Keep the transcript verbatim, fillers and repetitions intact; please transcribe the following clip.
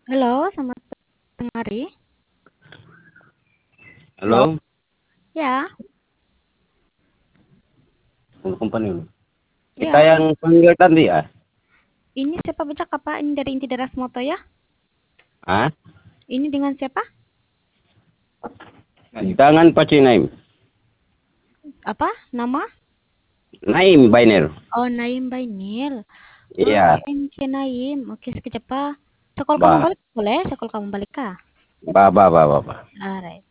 Halo, selamat tengah hari. Halo? Halo, Ya, untuk company. Kita ya. yang panggil tadi ya? Ini siapa bercakap, Pak? Ini dari Inti Daras Moto ya? Ah, Ini dengan siapa? jangan pakai Naim. Apa? Nama? Naim Bainer. Oh, Naim Bainil. Oh, Iya, Engke Naim. Oke, sekejap, Pak. Sekol kamu ba, balik boleh? Sekol kamu balik kah? ba, ba, ba, ba, ba. Alright.